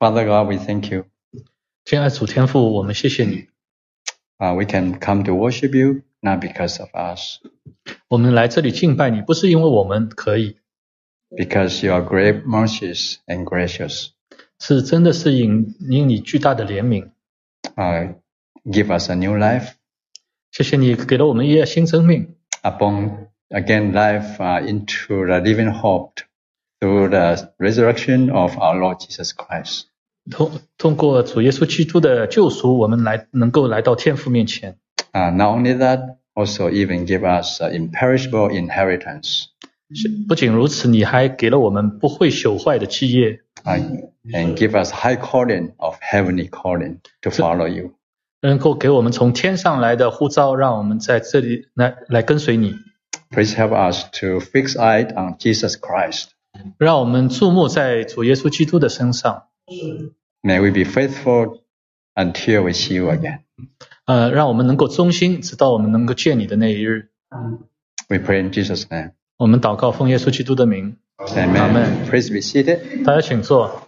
Father God, we thank you. 亲爱的主天父，我们谢谢你。 We can come to worship you, not because of us. 我们来这里敬拜你，不是因为我们可以， Because you are great mercies and gracious. 是真的是因你巨大的怜悯。 Give us a new life. 谢谢你给了我们一个新生命。 Upon again life into the living hope through the resurrection of our Lord Jesus Christ. 通过主耶稣基督的救赎，我们能够来到天父面前。 Not only that, also even give us imperishable inheritance. 不仅如此，你还给了我们不会朽坏的基业。 And give us high calling of heavenly calling to follow you. 能够给我们从天上来的呼召，让我们在这里来跟随你。 Please help us to fix eyes on Jesus Christ. 让我们注目在主耶稣基督的身上。 May we be faithful until we see you again. 让我们能够忠心，直到我们能够见你的那一日。 We pray in Jesus' name. 我们祷告奉耶稣基督的名。 Amen. Please be seated. 大家请坐。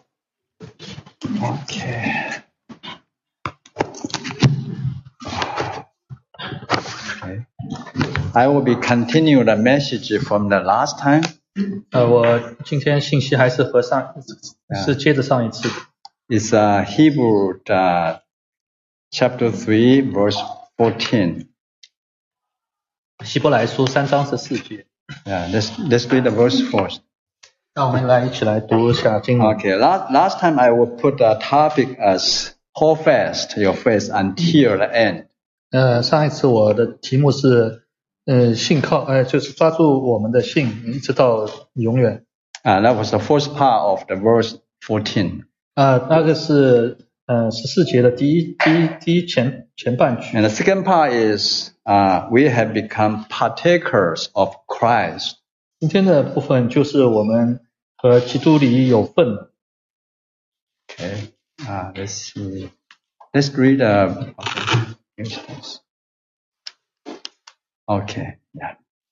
Okay. I will be continue the message from the last time. 我今天信息还是是接着上一次的。 It's Hebrew chapter 3 verse 14. 希伯来书3章14节。 Let's read the verse first. 让我们一起来读一下经文。 Okay, last time I will put the topic as hold fast your faith until the end. 上一次我的题目是信靠就是抓住我们的信一直到永远。 That was the first part of the verse 14. 那个是14节的第一前半句。 And the second part is we have become partakers of Christ. 今天的部分就是我们和基督里有份。 Okay. Let's see. Let's read Okay. Yeah.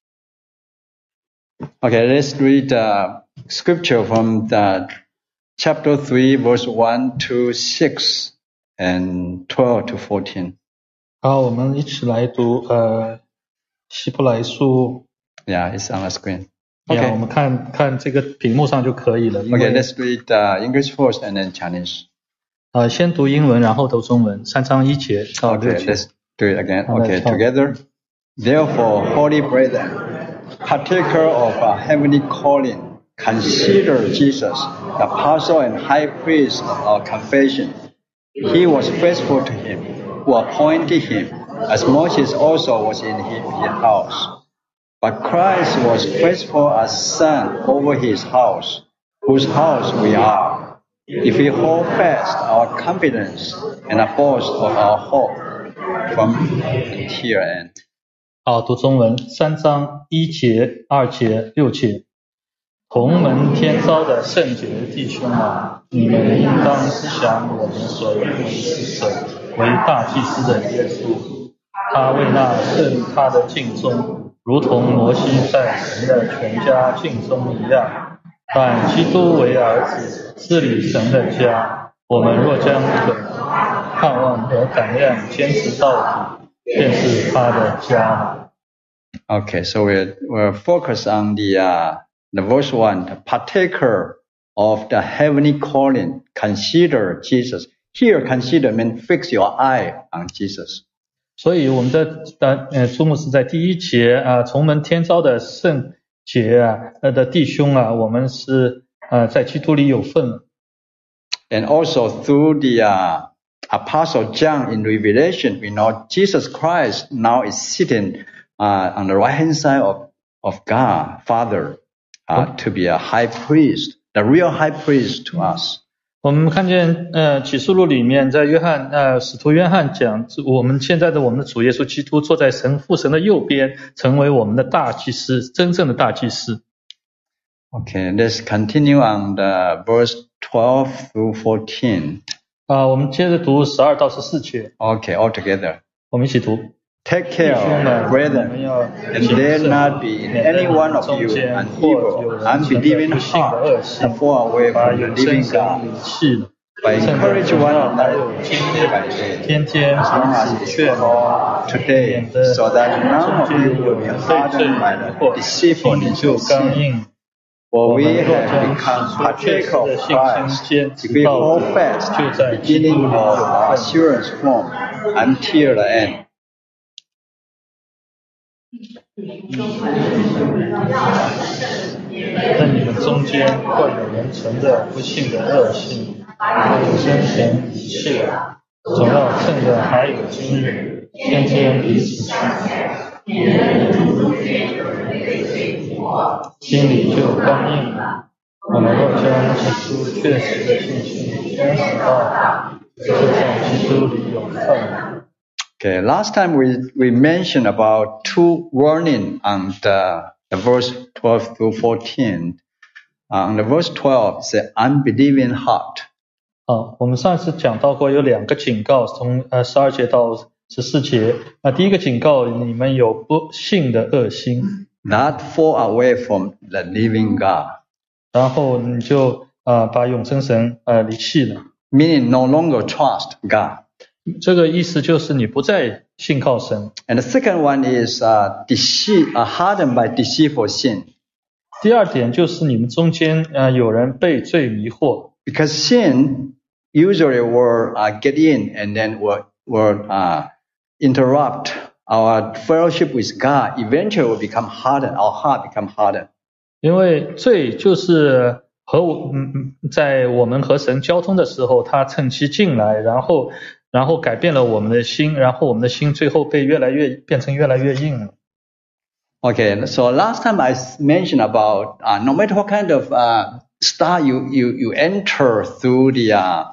Okay, let's read scripture from the chapter 3 verse 1 to 6 and 12 to 14. 好，我们一起来读希伯来书。 Yeah, it's on the screen. Okay. 我们看这个屏幕上就可以了。 Okay, let's read English first and then Chinese. 先读英文，然后读中文。3章1节到6节。 Okay, let's do it again. Okay, together. Therefore, holy brethren, partaker of a heavenly calling, consider Jesus, the apostle and high priest of our confession. He was faithful to him who appointed him, as Moses also was in his house. But Christ was faithful as son over his house, whose house we are, if we hold fast our confidence and the boast of our hope from until end. 好，读中文。3章1节、2节、6节。同门天召的圣洁弟兄啊，你们应当思想我们所认为使者为大祭司的耶稣，他为那设立他的敬宗，如同摩西在神的全家敬宗一样。但基督为儿子，治理神的家，我们若将这盼望和感量坚持到底，便是他的家。 Okay, so we're focused on the verse 1, the partaker of the heavenly calling, consider Jesus. Here, consider means fix your eye on Jesus. 所以我们的注目是在第1节从门天召的圣洁的弟兄我们是在基督里有份。 And also through the Apostle John in Revelation, we know Jesus Christ now is sitting on the right hand side of God, Father, to be a high priest, the real high priest to us. 我们看见启示录里面在使徒约翰讲我们的主耶稣基督坐在父神的右边，成为我们的大祭司，真正的大祭司。 Okay, let's continue on the verse 12 through 14. 我们接着读12到14节。 Okay, all together. 我们一起读。 Take care, brethren, and there not be in any one of you an evil, unbelieving heart, and fall away from the living God. But encourage one 还有 another 经 day 历 by day, 天天 as long as 彼 it 此 is 劝勉 called today, so that none of you will be hardened by the 心里 deceitfulness 就 of 刚 sin. 硬。 For 我 we 们若 have 将 become 起初确 partaker 实 of 的信心 Christ, 坚 if 持 we 到 hold 底， fast 就 the 在基督 beginning 里 of 有 our 份。 assurance form until the end. 在你们中间或有人存着不信的恶性，或生前离弃了，总要趁着还有今日，天天彼此劝勉，心里就刚硬了。我们若将起初确实的信心坚持到底，就在基督里有份。 Okay, last time we mentioned about two warning on the verse 12 through 14. On the verse 12, it's the unbelieving heart. 我们上次讲到过有两个警告，从12节到14节。那第一个警告，你们有不信的恶心， Not fall away from the living God. 然后你就把永生神离弃了。 Meaning no longer trust God. 这个意思就是你不再信靠神。 And the second one is hardened by deceitful sin. 第二点就是你们中间有人被罪迷惑， Because sin usually will get in and then will interrupt our fellowship with God. Eventually will become hardened. Our heart become hardened. 因为罪就是在我们和神交通的时候，他趁机进来，然后改变了我们的心，然后我们的心最后变成越来越硬了。 Okay, so last time I mentioned about no matter what kind of star you enter through the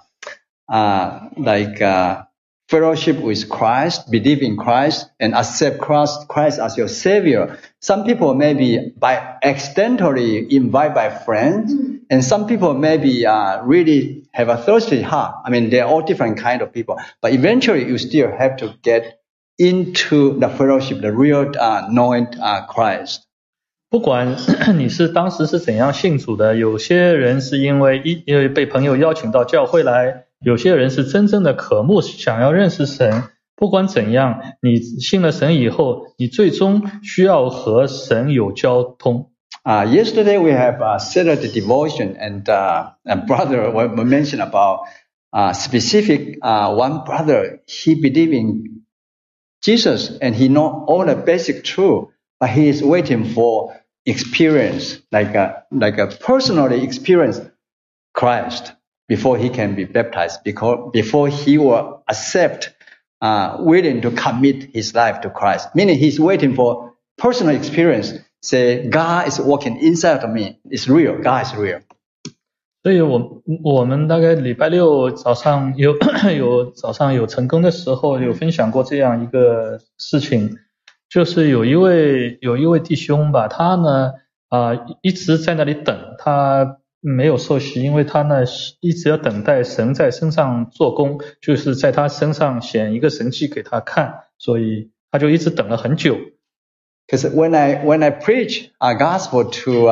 fellowship with Christ, believe in Christ, and accept Christ as your Savior. Some people maybe by accidentally invited by friends, and some people maybe really have a thirsty heart. I mean, they're all different kind of people, but eventually you still have to get into the fellowship, the real knowing Christ. 不管你是当时是怎样信主的，有些人是因为被朋友邀请到教会来，有些人是真正的渴慕想要认识神。不管怎样，你信了神以后，你最终需要和神有交通。 Yesterday we have started the devotion, and brother we mentioned about specific one brother. He believed in Jesus and he know all the basic truth, but he is waiting for experience, like a personally experience Christ before he can be baptized, before he will accept, willing to commit his life to Christ. Meaning he's waiting for personal experience. Say, God is working inside of me. It's real. God is real. 所以我们大概礼拜六早上早上有成功的时候有分享过这样一个事情，就是有一位弟兄吧，他呢一直在那里等，他没有受洗，因为他呢一直要等待神在身上做工，就是在他身上显一个神迹给他看，所以他就一直等了很久。 Because when I preach a gospel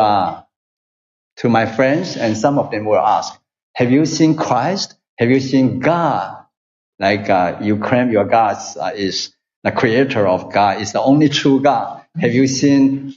to my friends, and some of them will ask, have you seen Christ? Have you seen God? Like you claim your God is the creator of God, is the only true God. Have you seen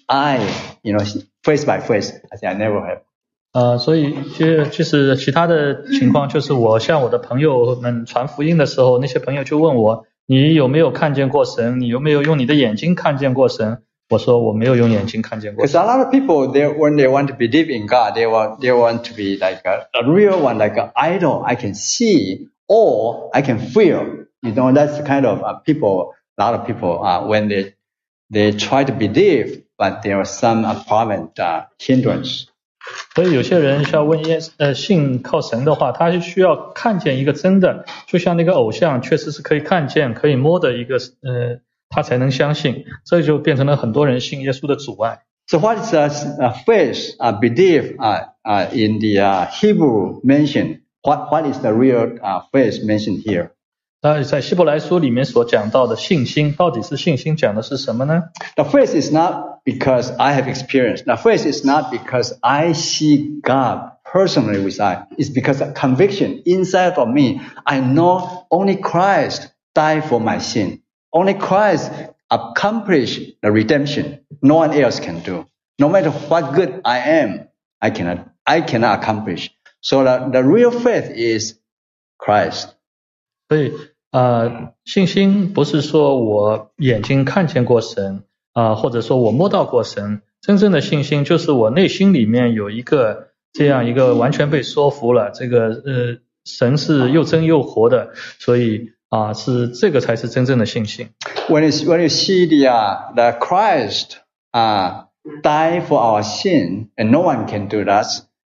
face by face? I say I never have. 所以就是其他的情况，就是我向我的朋友们传福音的时候，那些朋友就问我，你有没有看见过神？你有没有用你的眼睛看见过神？我说我没有用眼睛看见过。 Because a lot of people, when they want to believe in God, they want to be like a real one, like an idol I can see or I can feel. That's the kind of people. A lot of people when they try to believe, but there are some problem, hindrance. 所以有些人需要问信靠神的话，他是需要看见一个真的，就像那个偶像，确实是可以看见、可以摸的一个他才能相信，这就变成了很多人信耶稣的阻碍。 So what is faith, belief in the Hebrew mentioned? What is the real faith mentioned here? 那在希伯来书里面所讲到的信心，到底是信心讲的是什么呢？ The faith is not because I have experience. The faith is not because I see God personally reside. It's because of conviction inside of me. I know only Christ died for my sin. Only Christ accomplished the redemption. No one else can do. No matter what good I am, I cannot accomplish. So the real faith is Christ. 所以信心不是说我眼睛看见过神或者说我摸到过神，真正的信心就是我内心里面有一个这样一个完全被说服了，这个神是又真又活的，所以是这个才是真正的信心。 When you see the Christ died for our sin, and no one can do that.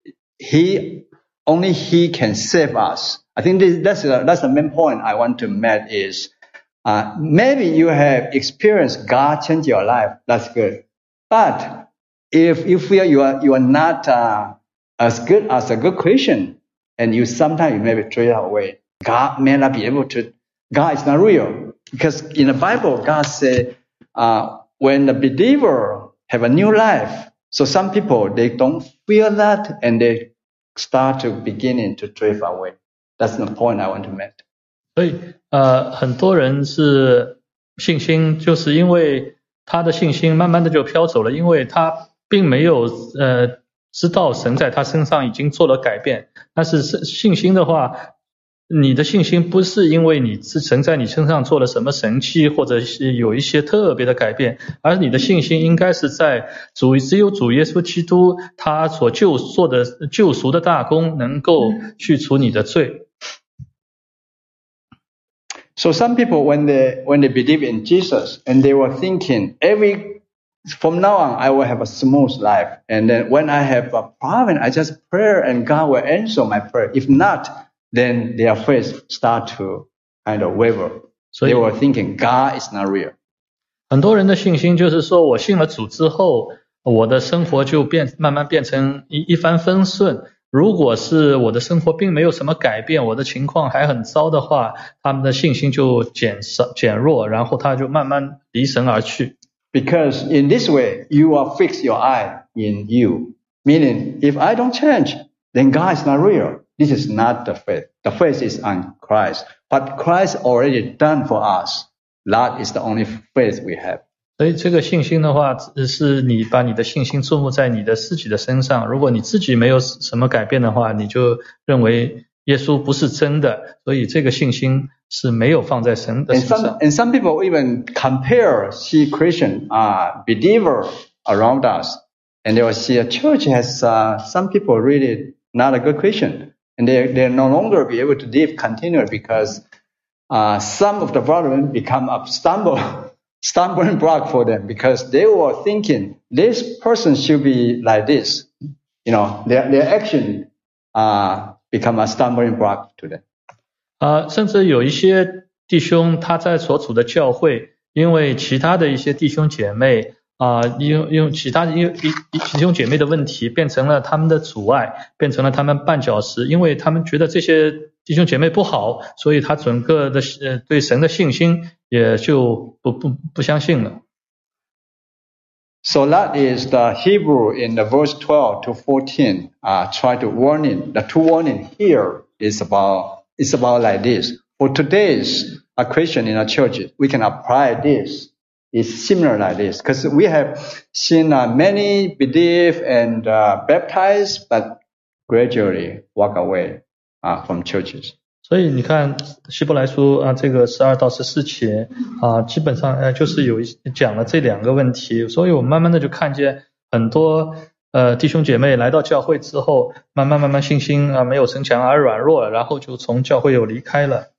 Only He can save us. I think that's the main point I want to make is maybe you have experienced God change your life. That's good. But if you feel you are not as good as a good Christian, and sometimes you maybe throw it away, God may not be able to. God is not real, because in the Bible God said when the believer have a new life, so some people they don't feel that and they start to beginning to drift away. That's the point I want to make. 所以很多人是信心，就是因为他的信心慢慢的就飘走了，因为他并没有知道神在他身上已经做了改变。但是信心的话，你的信心不是因为神在你身上做了什么神迹，或者是有一些特别的改变，而你的信心应该是在只有主耶稣基督他所做的救赎的大功能够去除你的罪。 So some people when they believe in Jesus and they were thinking from now on I will have a smooth life, and then when I have a problem I just pray and God will answer my prayer. If not, then their faith start to kind of waver. So they were thinking God is not real. 很多人的信心就是说我信了主之后，我的生活就慢慢变成一帆风顺。如果是我的生活并没有什么改变，我的情况还很糟的话，他们的信心就减弱，然后他就慢慢离神而去。 Because in this way, you are fix your eye in you. Meaning, if I don't change, then God is not real. This is not the faith. The faith is on Christ. But Christ already done for us. That is the only faith we have. 所以这个信心的话，是你把你的信心注目在你的自己的身上。如果你自己没有什么改变的话，你就认为耶稣不是真的，所以这个信心是没有放在神的身上。 And some people even see Christian believer around us, and they will see a church has some people really not a good Christian, and they no longer be able to live continually because some of the brethren become a stumbling block for them, because they were thinking this person should be like this. Their action become a stumbling block to them. 甚至有一些弟兄他在所处的教会，因为其他的一些弟兄姐妹用其他弟兄姐妹的问题变成了他们的阻碍，变成了他们绊脚石，因为他们觉得这些弟兄姐妹不好，所以他整个的对神的信心也就不相信了。 So that is the Hebrew in the verse 12 to 14 try to warning. The two warning here is about like this. For today's Christian in a church, we can apply this. It's similar like this, because we have seen many believe and baptize, but gradually walk away from churches. 所以你看希伯来书这个12到14节基本上就是讲了这两个问题，所以我们慢慢的就看见很多弟兄姐妹来到教会之后，慢慢信心没有增强而软弱了，然后就从教会又离开了。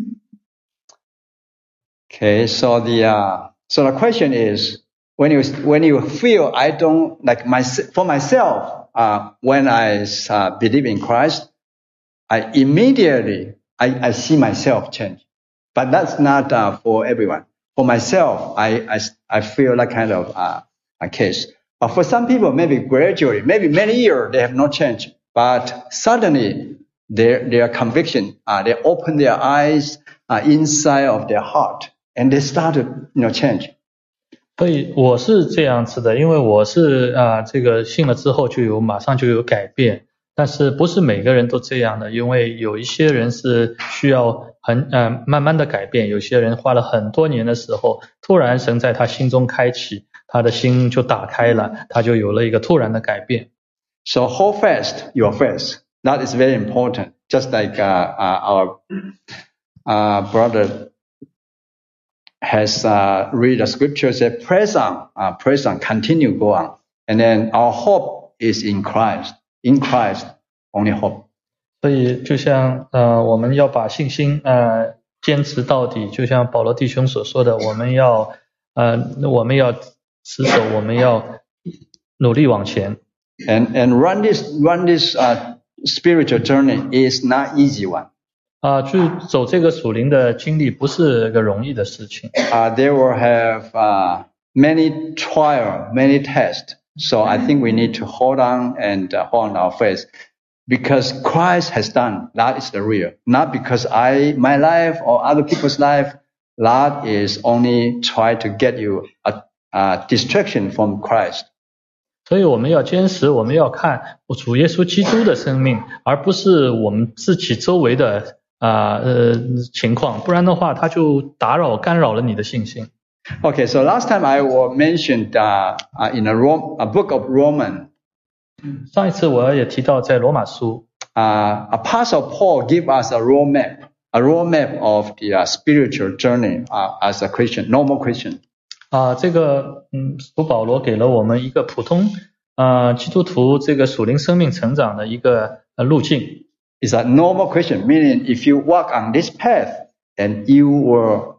Okay, so the question is, when you feel I don't like for myself, when I believe in Christ, I immediately I see myself change, but that's not for everyone. For myself, I feel that kind of a case. But for some people, maybe gradually, maybe many years they have not changed, but suddenly their conviction, they open their eyes inside of their heart, and they start to change. 所以我是这样子的，因为我是这个信了之后马上就有改变。 但是不是每个人都这样的，因为有一些人是需要慢慢的改变，有些人花了很多年的时候，突然神在他心中开启，他的心就打开了，他就有了一个突然的改变。 So hold fast your faith. That is very important. Just like our brother has read the scripture, said, press on, continue, go on. And then our hope is in Christ. In Christ, only hope. 所以就像我们要把信心坚持到底，就像保罗弟兄所说的，我们要持守，我们要努力往前。 And run this spiritual journey is not easy one. 去走这个属灵的经历不是个容易的事情。 There will have many trial, many tests. So I think we need to hold on and hold on our faith, because Christ has done. That is the real. Not because my life or other people's life. That is only try to get you a distraction from Christ. 所以我们要坚持，我们要看主耶稣基督的生命，而不是我们自己周围的情况，不然的话他就干扰了你的信心。 Okay, so last time I mentioned in a book of Romans. 上一次我也提到在罗马书。 Apostle Paul give us a roadmap of the spiritual journey as a Christian, normal Christian. 这个使徒保罗给了我们一个普通基督徒这个属灵生命成长的一个路径。 It's a normal Christian, meaning if you walk on this path, then you will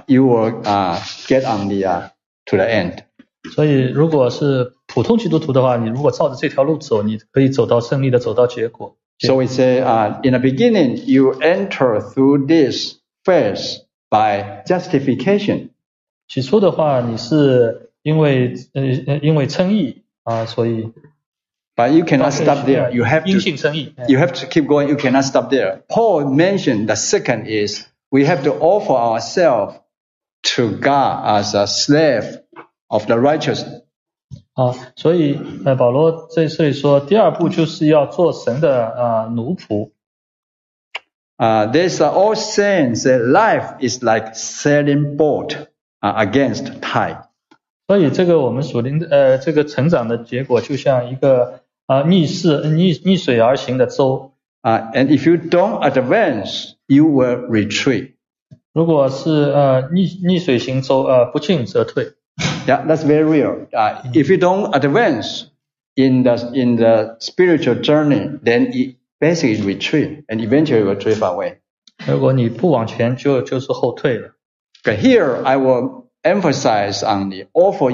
get on to the end. 所以如果是普通基督徒的话，你如果照着这条路走，你可以胜利的走到结果。 So we say in the beginning you enter through this phase by justification. 起初的话，你是因为称义所以。 But you cannot stop there. You have to keep going. You cannot stop there. Paul mentioned the second is we have to offer ourselves to God as a slave of the righteous. 所以保罗在这里说，第二步就是要做神的奴仆。 There's an old saying that life is like sailing boat against tide. 所以这个我们属灵的这个成长的结果，就像一个逆水而行的舟。 And if you don't advance, you will retreat. 如果是逆水行舟，不进则退。 Yeah, that's very real. If you don't advance in the spiritual journey, then it basically retreat and eventually will drift away. 如果你不往前，就是后退了。 Okay, here I will emphasize on the offer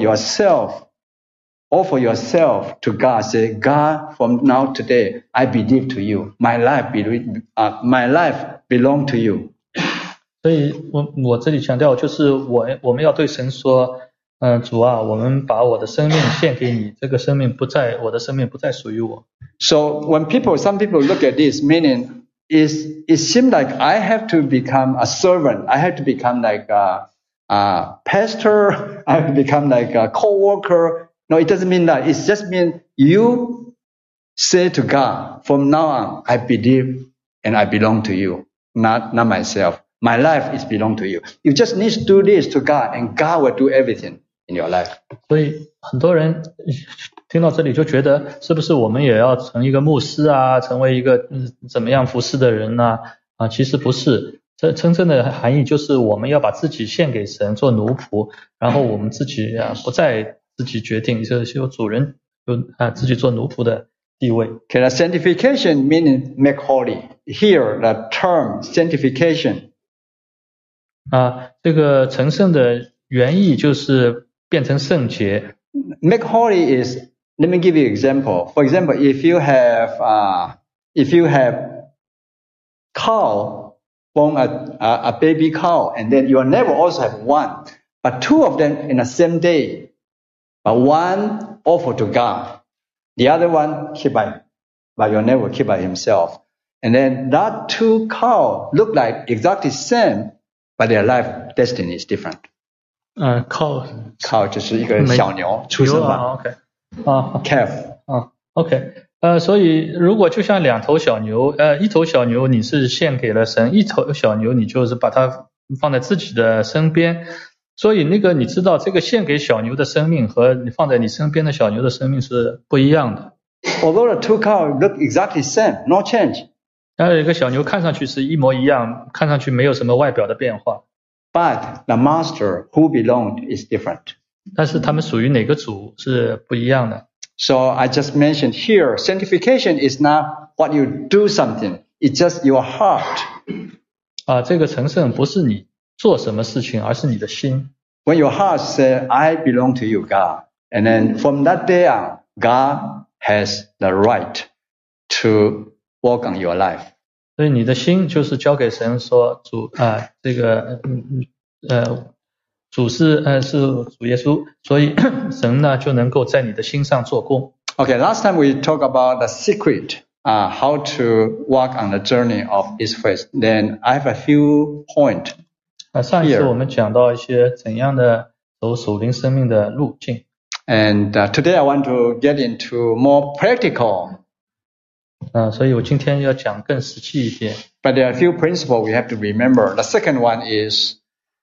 yourself to God. Say, God, from now today, I believe to you. My life belong to you. 所以我这里强调就是我们要对神说，主啊，我们把我的生命献给你，这个生命我的生命不再属于我。 So when some people look at this, meaning it seems like I have to become a servant. I have to become like a pastor. I have to become like a co-worker. No, it doesn't mean that. It just means you say to God, from now on, I believe and I belong to you, not myself. My life is belong to you. You just need to do this to God, and God will do everything in your life. 所以很多人听到这里就觉得，是不是我们也要成一个牧师成为一个怎么样服侍的人其实不是。这真正的含义就是我们要把自己献给神，做奴仆，然后我们自己不再自己决定，就是有主人自己做奴仆的地位。 Okay, the sanctification meaning make holy. Here the term sanctification. 这个成圣的原意就是变成圣洁。 Make holy is, let me give you an example. For example, if you have cow, born a baby cow, and then your neighbor also have one, but two of them in the same day, but one offer to God, the other one keep by your neighbor keep by himself, and then that two cow look like exactly same, but their life destiny is different. cow 就是一个小牛出生嘛。 OK. Calf. OK. 所以如果就像两头小牛，一头小牛你是献给了神，一头小牛你就是把它放在自己的身边。所以你知道这个献给小牛的生命和你放在你身边的小牛的生命是不一样的。 Although the two cows look exactly same, no change. 一个小牛看上去是一模一样，看上去没有什么外表的变化。 But the master who belonged is different. 但是他们属于哪个主是不一样的。 So I just mentioned here, sanctification is not what you do something, it's just your heart. 这个成圣不是你做什么事情，而是你的心。 When your heart says, I belong to you, God, and then from that day on, God has the right to work on your life. 所以你的心就是交给神说，主主是主耶稣，所以神呢就能够在你的心上做工。 Okay, last time we talked about the secret, how to walk on the journey of His faith. Then I have a few points. 上一次我们讲到一些怎样的走属灵生命的路径。 And today I want to get into more practical. 所以我今天要讲更实际一点。 But there are a few principles we have to remember. The second one is,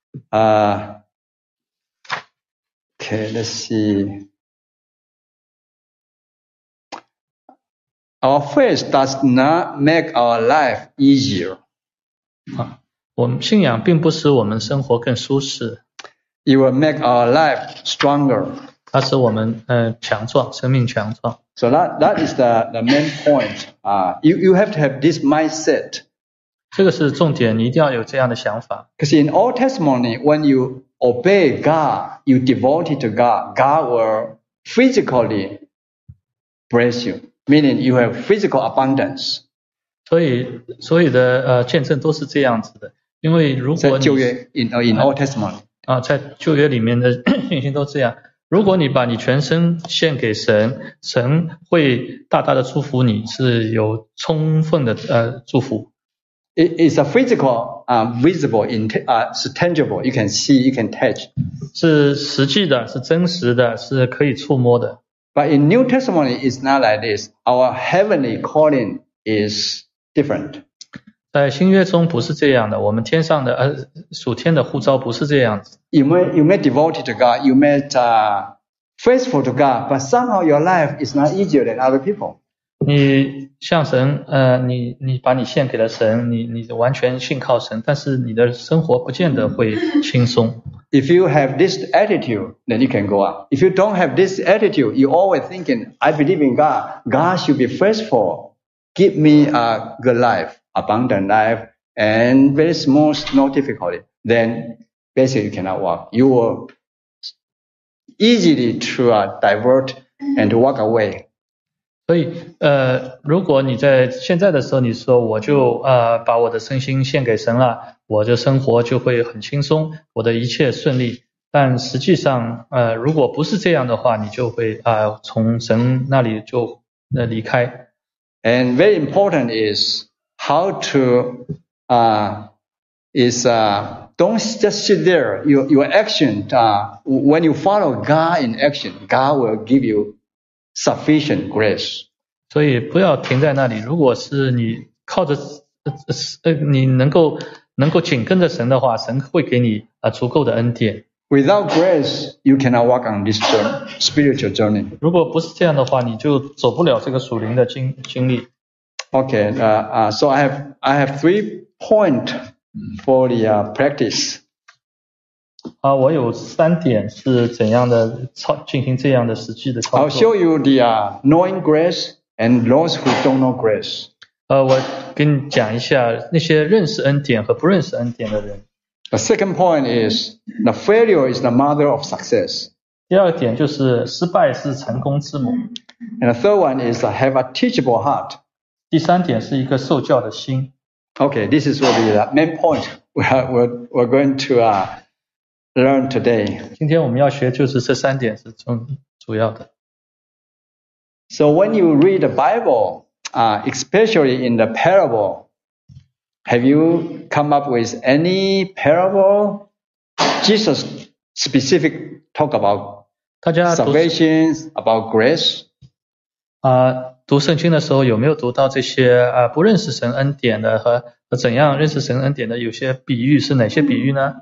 okay, let's see. Our faith does not make our life easier. 我们信仰并不使我们生活更舒适。 It will make our life stronger. 它使我们强壮，生命强壮。 So that is the main point. You have to have this mindset. 这个是重点，你一定要有这样的想法。 Because in Old Testimony, when you obey God, you devote it to God, God will physically bless you, meaning you have physical abundance. 所有的见证都是这样子的，因为如果在旧约 in Old Testimony 在旧约里面的信息都这样。如果你把你全身献给神，神会大大的祝福你，是有充分的祝福。 It's a physical, visible, it's tangible. You can see, you can touch. 是实际的，是真实的，是可以触摸的。 But in New Testimony, it's not like this. Our heavenly calling is different. 在新约中不是这样的，我们天上的属天的呼召不是这样子。 You may devote it to God, you may faithful to God, but somehow your life is not easier than other people. 你向神，你把你献给了神，你完全信靠神，但是你的生活不见得会轻松。 If you have this attitude, then you can go up. If you don't have this attitude, you always thinking, I believe in God. God should be faithful. Give me a good life, abundant life, and very smooth, no difficulty. Then basically you cannot walk. You will easily to divert and to walk away. 所以如果你在现在的时候你说我就把我的身心献给神了，我的生活就会很轻松，我的一切顺利。但实际上如果不是这样的话，你就会从神那里就离开。 And very important is how to don't just sit there. Your action, when you follow God in action, God will give you sufficient grace. 所以不要停在那里。如果是你靠着你能够紧跟着神的话，神会给你足够的恩典。 Without grace, you cannot walk on this journey, spiritual journey. 如果不是这样的话，你就走不了这个属灵的经历。 Okay, so I have 3 points for the practice. 我有3点是怎样的进行这样的实际的操作。 I'll show you the knowing grace and those who don't know grace. 我跟你讲一下那些认识恩典和不认识恩典的人。 The second point is the failure is the mother of success. 第二点就是失败是成功之母。 And the third one is have a teachable heart. 第3点是一个受教的心。 Okay, this is will be the main point we're going to learn today. 今天我们要学就是这3点是主要的。 So when you read the Bible, especially in the parable, have you come up with any parable Jesus specific talk about salvation, about grace? 读圣经的时候有没有读到这些不认识神恩典的和怎样认识神恩典的有些比喻，是哪些比喻呢？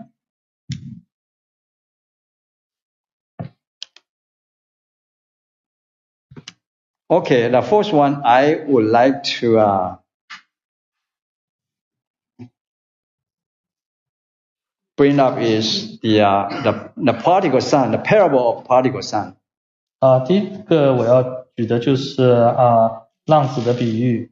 Okay, the first one I would like to bring up is the prodigal son, the parable of prodigal son. 第一个我要举的就是浪子的比喻。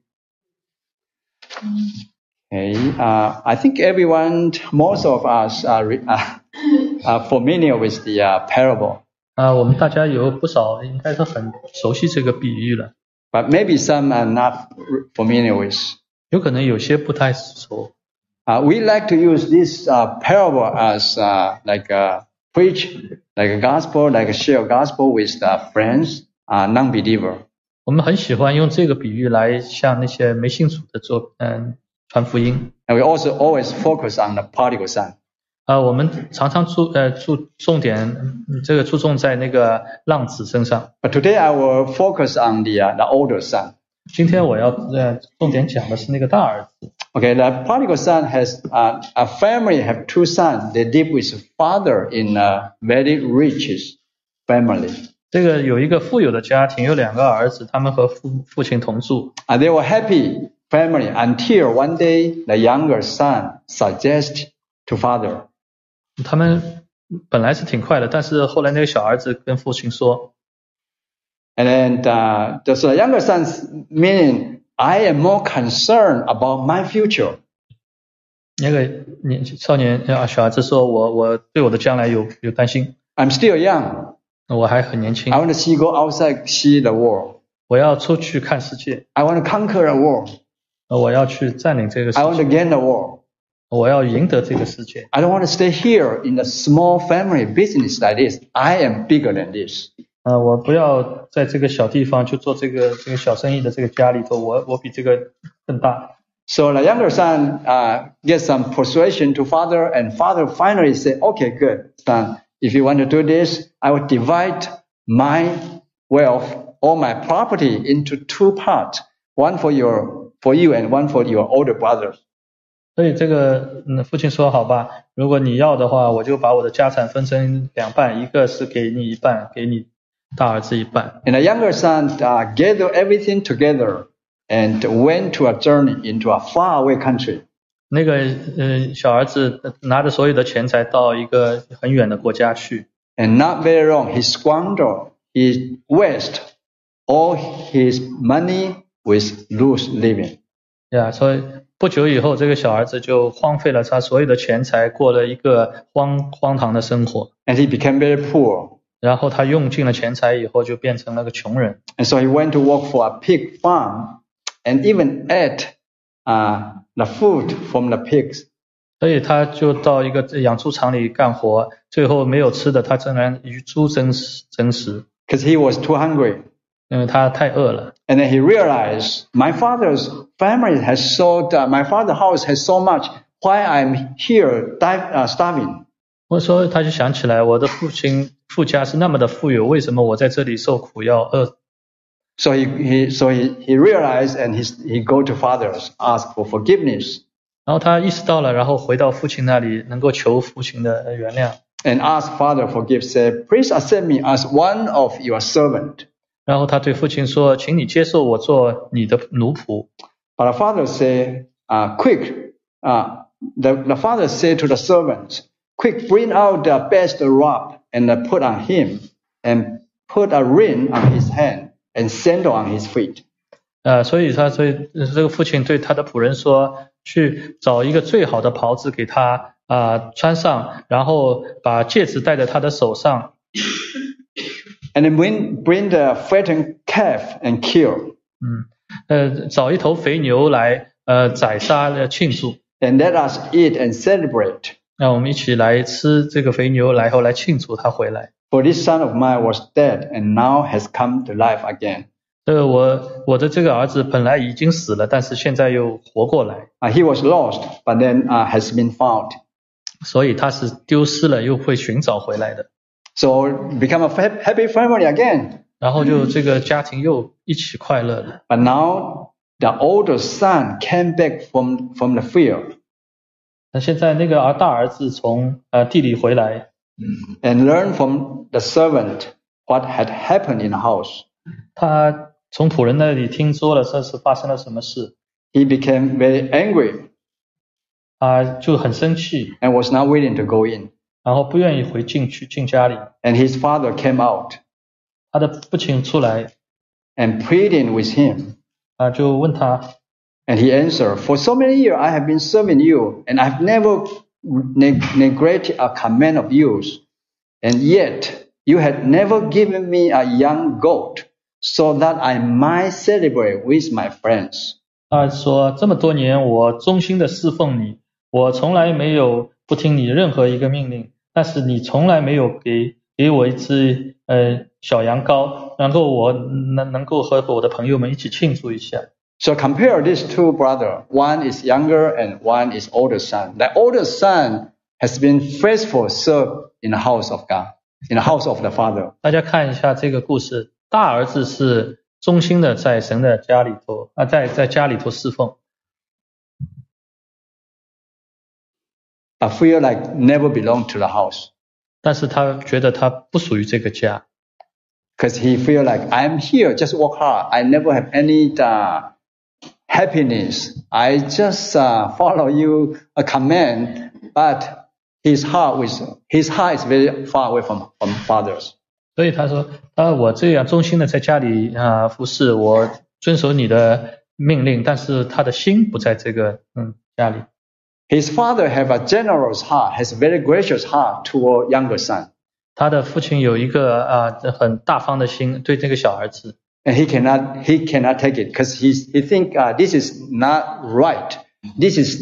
Okay, I think most of us are familiar with the parable. 我们大家有不少应该是很熟悉这个比喻了。 But maybe some are not familiar with. 有可能有些不太熟。 We like to use this parable as like preach like a gospel, like a share gospel with friends, non-believer. 我们很喜欢用这个比喻来向那些没信主的传福音。 And we also always focus on the prodigal son. 我们常常注重在那个浪子身上。 But today I will focus on the older son. 今天我要重点讲的是那个大儿子。 Okay, the prodigal son has a family have two sons. They live with father in a very rich family. 这个有一个富有的家庭，有两个儿子，他们和父亲同住。 They were happy family until one day the younger son suggested to father. 他们本来是挺快的，但是后来那个小儿子跟父亲说。 And then the younger son meaning I am more concerned about my future. 那个小儿子说我对我的将来有担心。 I'm still young. 我还很年轻。 I want to go outside, see the world. 我要出去看世界。 I want to conquer the world. 我要去占领这个世界。 I want to gain the world. 我要赢得这个世界。 I don't want to stay here in a small family business like this. I am bigger than this. 我不要在这个小地方去做这个小生意的这个家里头，我比这个更大。 So the younger son gets some persuasion to father, and father finally said, "Okay, good, son. If you want to do this, I will divide my wealth or my property into two parts, one for you and one for your older brothers." 所以这个父亲说好吧，如果你要的话，我就把我的家产分成两半，一个是给你一半，给你大儿子一半。 And the younger son gathered everything together and went to a journey into a faraway country. 那个小儿子拿着所有的钱财到一个很远的国家去。 And not very long, he squandered, he wasted all his money with loose living. 所以不久以后，这个小儿子就荒废了他所有的钱财，过了一个荒唐的生活。 And he became very poor. 然后他用尽了钱财以后，就变成了个穷人。 And so he went to work for a pig farm and even ate the food from the pigs. 所以他就到一个养猪场里干活，最后没有吃的，他竟然与猪争食。 Because he was too hungry. 因为他太饿了。 And then he realized, my father's family has my father's house has so much. Why I'm here starving? 或者说他就想起来，我的父家是那么的富有，为什么我在这里受苦要饿？ So he realized, and he go to fathers, ask for forgiveness. 然后他意识到了，然后回到父亲那里，能够求父亲的原谅。 And ask father forgive, say, please accept me as one of your servant. 然后他对父亲说，请你接受我做你的奴仆。 But the father say, quick. The father said to the servant, quick, bring out the best robe and put on him, and put a ring on his hand and sandal on his feet. 所以这个父亲对他的仆人说，去找一个最好的袍子给他穿上，然后把戒指戴在他的手上。 And then bring the fattened calf and kill. 找一头肥牛来宰杀庆祝。 And let us eat and celebrate. 让我们一起来吃这个肥牛，然后来庆祝他回来。 For this son of mine was dead and now has come to life again. 我的这个儿子本来已经死了，但是现在又活过来。 He was lost, but then has been found. 所以他是丢失了，又会寻找回来的。 So become a happy family again. 然后就这个家庭又一起快乐了。 But now the older son came back from the field. 那现在那个大儿子从地里回来 and learned from the servant what had happened in the house. 他从仆人那里听说了这是发生了什么事。 He became very angry. 他就很生气 and was not willing to go in. 然后不愿意进家里。 And his father came out. 他的父亲出来 and pleading with him. 就问他 And he answered, For so many years I have been serving you, and I have never neglected a command of yours. And yet you had never given me a young goat, so that I might celebrate with my friends. 他说这么多年我忠心的侍奉你，我从来没有不听你任何一个命令，但是你从来没有给我一只小羊羔，然后我能够和我的朋友们一起庆祝一下。 So compare these two brothers. One is younger and one is older son. The older son has been faithful served in the house of God, in the house of the Father. 大家看一下这个故事，大儿子是忠心的在神的家里头在家里头侍奉。 I feel like never belong to the house. 但是他觉得他不属于这个家。 Because he feel like I'm here, just work hard. I never have any happiness. I just follow you a command, but his heart is very far away from fathers. 所以他说，我这样忠心的在家里服侍，我遵守你的命令，但是他的心不在这个家里。 His father have a generous heart, has a very gracious heart toward younger son. 他的父亲有一个很大方的心对这个小儿子。 And he cannot take it because he think this is not right. This is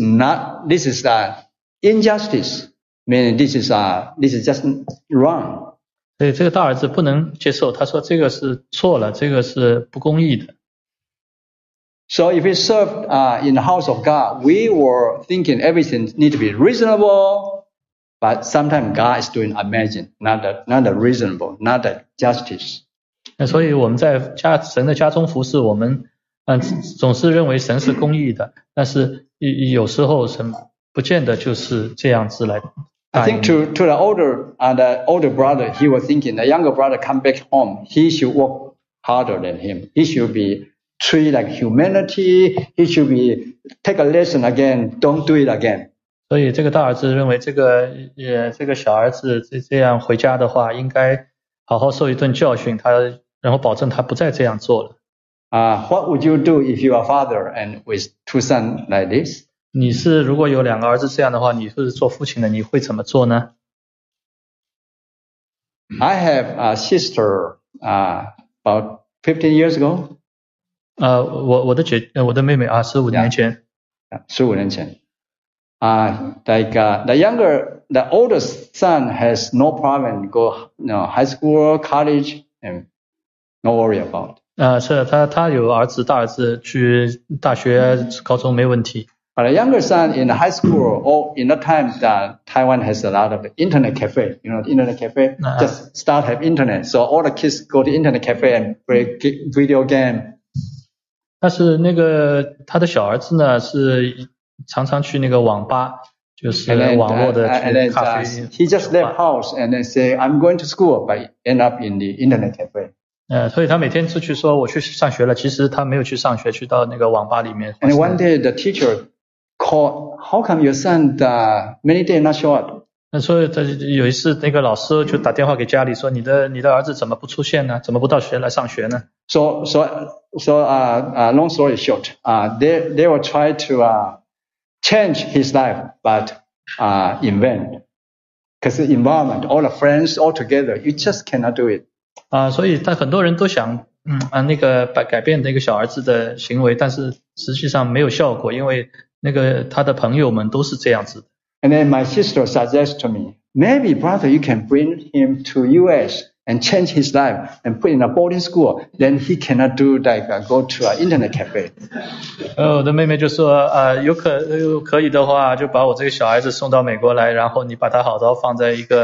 injustice. Meaning this is just wrong. 所以这个大儿子不能接受，他说这个是错了，这个是不公义的。 So if we serve in the house of God, we were thinking everything need to be reasonable, but sometimes God is doing amazing, not the reasonable, not the justice. 所以我们在神的家中服侍，我们总是认为神是公义的，但是有时候神不见得就是这样子来。 I think to the older brother, he was thinking the younger brother come back home, he should work harder than him. He should be treated like humanity. He should be take a lesson again. Don't do it again. 所以这个大儿子认为这个小儿子这样回家的话，应该好好受一顿教训，然后保证他不再这样做了。 What would you do if you are a father and with two sons like this? 你是如果有两个儿子这样的话，你是做父亲的，你会怎么做呢？ I have a sister about 15 years ago. 我的妹妹15年前。 15年前。The oldest son has no problem go high school, college, and no worry about. 是他有大儿子去大学、高中没问题。 But the younger son in the high school, or in that time, Taiwan has a lot of internet cafe. You know, the internet cafe just start have internet, so all the kids go to internet cafe and play video game. 但是他的小儿子呢，是常常去那个网吧，就是网络的咖啡。 He just left house and then say, "I'm going to school," but end up in the internet cafe. 所以他每天出去说我去上学了，其实他没有去上学，去到那个网吧里面。 And one day the teacher called, "How come your son many days not show up?" 所以有一次那个老师就打电话给家里说，你的儿子怎么不出现呢？怎么不到学来上学呢？ So long story short, they will try to change his life, but in vain. Because the environment, all the friends all together, you just cannot do it. 所以很多人都想改变那个小儿子的行为，但是实际上没有效果，因为他的朋友们都是这样子的。 And then my sister suggests to me, maybe brother, you can bring him to US and change his life and put in a boarding school. Then he cannot do go to an internet cafe. 我的妹妹就说可以的话，就把我这个小孩子送到美国来，然后你把他好好放在一个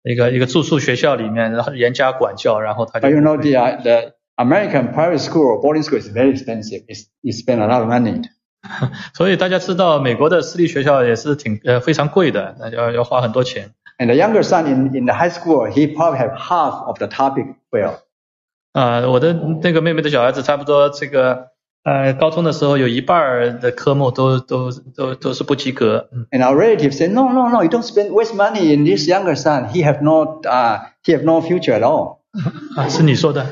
一个住宿学校里面，然后严加管教，然后他就。 But you know the American private school or boarding school is very expensive. You spend a lot of money. 所以大家知道美国的私立学校也是非常贵的，要花很多钱。 And the younger son in the high school, he probably have half of the topic failed. 我的那个妹妹的小孩子差不多这个高中的时候有一半的科目都是不及格。 And our relatives say, no, you don't waste money in this younger son. He have no future at all. 是你说的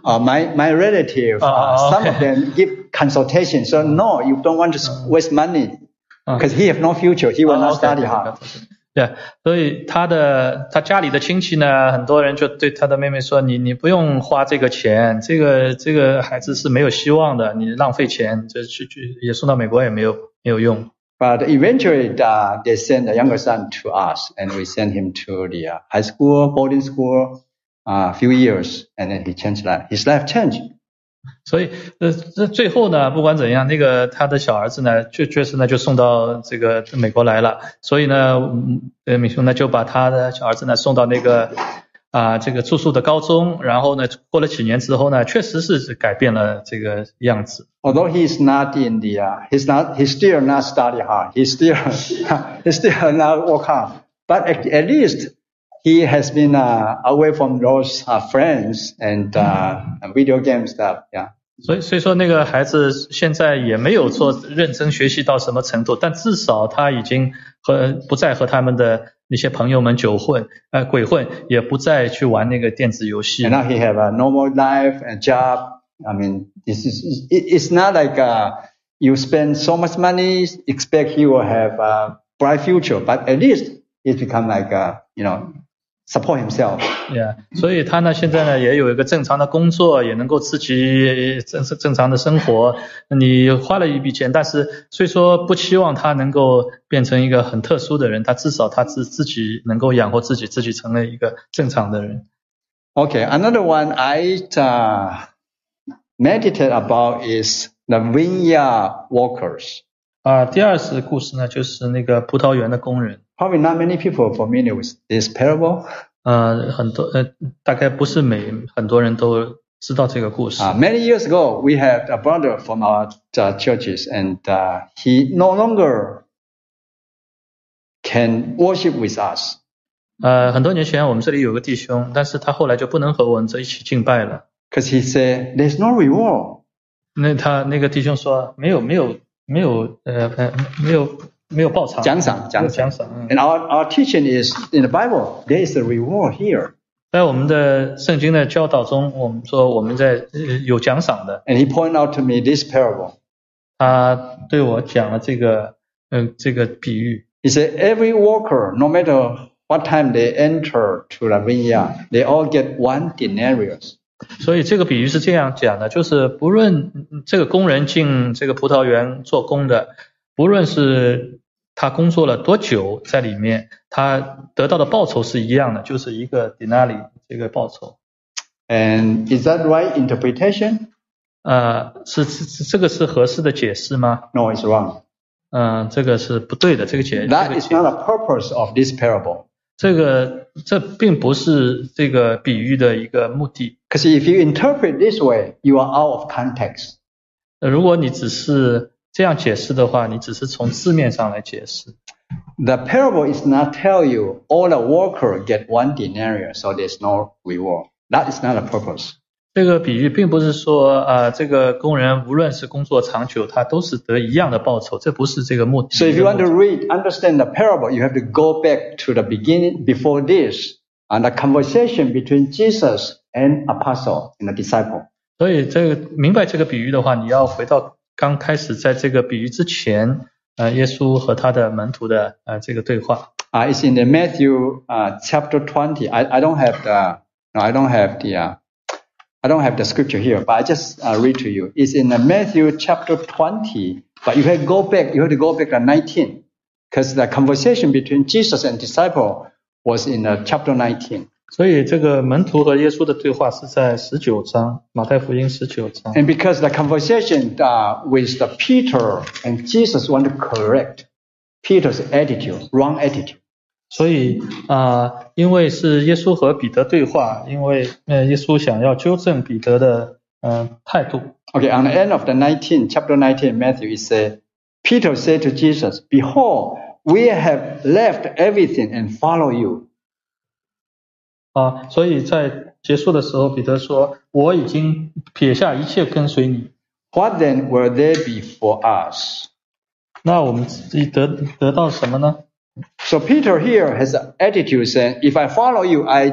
my relative, some of them give consultation. So no, you don't want to waste money because he have no future. He will not study hard. 对，所以他家里的亲戚呢，很多人就对他的妹妹说，你不用花这个钱，这个孩子是没有希望的，你浪费钱，这去也送到美国也没有用。 But eventually, they send the younger son to us, and we send him to the high school, boarding school, a few years, and then he changed life. His life changed. 所以这最后呢，不管怎样，那个他的小儿子呢，确实呢就送到这个美国来了。所以呢，敏兄呢就把他的小儿子呢送到那个这个住宿的高中，然后呢过了几年之后呢，确实是改变了这个样子。 Although he's not in the, he's still not study hard. He's still not work hard. But at least he has been away from those friends and video game stuff. Yeah. 所以说那个孩子现在也没有说认真学习到什么程度，但至少他已经不再和他们的那些朋友们鬼混，也不再去玩那个电子游戏。 And now he have a normal life and job. I mean, it's not like you spend so much money, expect he will have a bright future, but at least he's become like support himself. Yeah, 所以他呢现在呢也有一个正常的工作，也能够自己正常的生活。你花了一笔钱，但是虽说不期望他能够变成一个很特殊的人，他至少他自己能够养活自己成为一个正常的人。 Okay, another one I meditate about is the vineyard workers. 第二个故事呢就是那个葡萄园的工人。 Probably not many people are familiar with this parable. 大概不是很多人都知道这个故事。 Many years ago, we had a brother from our churches, and he no longer can worship with us. 很多年前我们这里有个弟兄，但是他后来就不能和我们在一起敬拜了。 Because he said, "There's no reward." 那个弟兄说没有报偿，奖赏。 And our teaching is in the Bible. There is a reward here. 在我们的圣经的教导中，我们说我们在有奖赏的。 And he pointed out to me this parable. 他对我讲了这个比喻。 He said, every worker, no matter what time they enter to the vineyard, they all get 1 denarius. 所以这个比喻是这样讲的，就是不论这个工人进这个葡萄园做工的，不论是他工作了多久在里面，他得到的报酬是一样的，就是一个 denari 这个报酬。 And is that right interpretation? 这个是合适的解释吗？ No, it's wrong. 这个是不对的，这个解。 That is not the purpose of this parable. 这并不是这个比喻的一个目的。 Because if you interpret this way, you are out of context. 如果你只是这样解释的话，你只是从字面上来解释。 The parable is not tell you all the worker get 1 denarius, so there's no reward. That is not the purpose. 这个比喻并不是说这个工人无论是工作长久，他都是得一样的报酬，这不是这个目的。 So if you want to understand the parable, you have to go back to the beginning before this, and the conversation between Jesus and apostle and the disciple. 所以明白这个比喻的话，你要回到刚开始在这个比喻之前，耶稣和他的门徒的这个对话。 It's in the Matthew chapter 20. I don't have the scripture here, but I just read to you. It's in Matthew chapter 20, but you have to go back to 19, because the conversation between Jesus and disciple was in chapter 19. 所以这个门徒和耶稣的对话是在19章，马太福音19章。 And because the conversation with the Peter and Jesus want to correct Peter's attitude, wrong attitude. 所以因为是耶稣和彼得对话，因为耶稣想要纠正彼得的态度。 Okay, on the end of the chapter 19, Matthew, it says, Peter said to Jesus, Behold, we have left everything and follow you. 所以在结束的时候，彼得说：“我已经撇下一切跟随你。” What then will there be for us? 那我们自己得到什么呢？ So Peter here has an attitude saying, if I follow you, I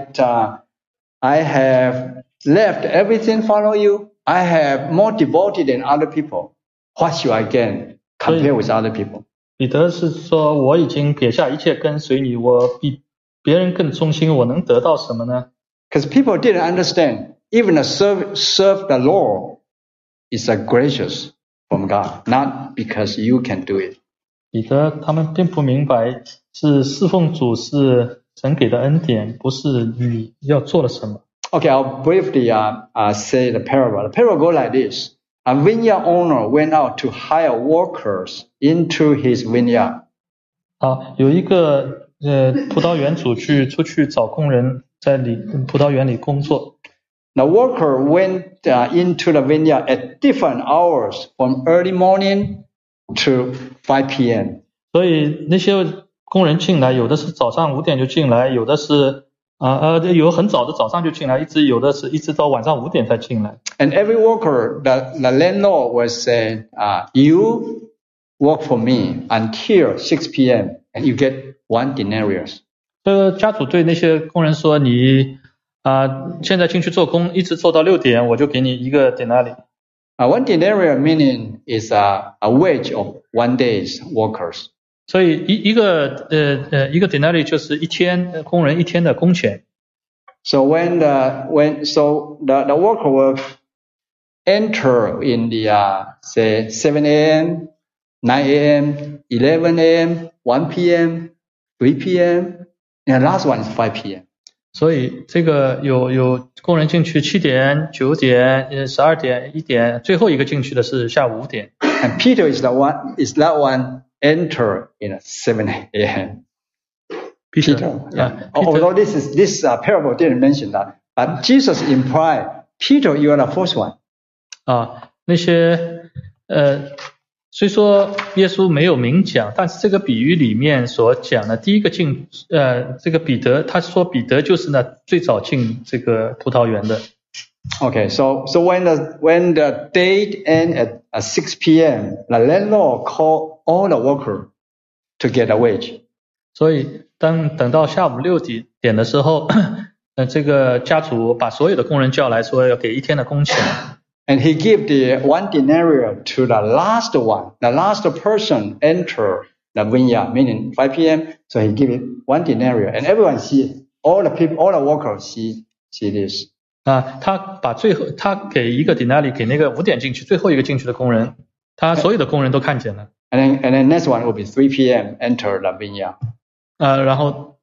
have left everything follow you. I have more devoted than other people. What should I gain compared with other people? 彼得是说，我已经撇下一切跟随你，我比别人更忠心，我能得到什么呢？ Because people didn't understand, even to serve the Lord is a gracious from God, not because you can do it. 彼得他们并不明白，是侍奉主是神给的恩典，不是你要做了什么。 Okay, I'll briefly say the parable. The parable goes like this. A vineyard owner went out to hire workers into his vineyard. 有一个葡萄园主出去找工人在葡萄园里工作。 The worker went into the vineyard at different hours from early morning to 5 p.m. 所以那些工人进来，有的是早上5点就进来，有的是有很早的早上就进来，有的是一直到晚上5点才进来。 And every worker, the landlord was saying, you work for me until 6 p.m. and you get 1 denarius. 家主对那些工人说，你现在进去做工，一直做到6点，我就给你1个 denarius。 1 denarius meaning is a wage of 1 day's workers. 所以一个 denarius 就是工人一天的工钱。 So when the worker will enter in the say 7 a.m., 9 a.m., 11 a.m., 1 p.m., 3 p.m., and the last one is 5 p.m. 所以这个有工人进去7点、9点、12点、1点，最后一个进去的是下午5点。 And Peter is that one enter in 7 a.m. Peter. Yeah. Although this parable didn't mention that, but Jesus implied, Peter, you are the first one. 那些虽说耶稣没有明讲，但是这个比喻里面所讲的第一个这个彼得，他说彼得就是那最早进这个葡萄园的。 Okay, so when the date ends at 6 p.m., the landlord called all the workers to get a wage. 所以等到下午6点的时候，这个家主把所有的工人叫来说要给1天的工钱。 And he gave the 1 denarius to the last one. The last person enter the vineyard, meaning 5 p.m. So he gave it 1 denarius, and everyone see, all the workers see this. 他给1个 denarius 给那个5点进去最后一个进去的工人，他所有的工人都看见了。 And then next one will be 3 p.m. enter the vineyard. 然后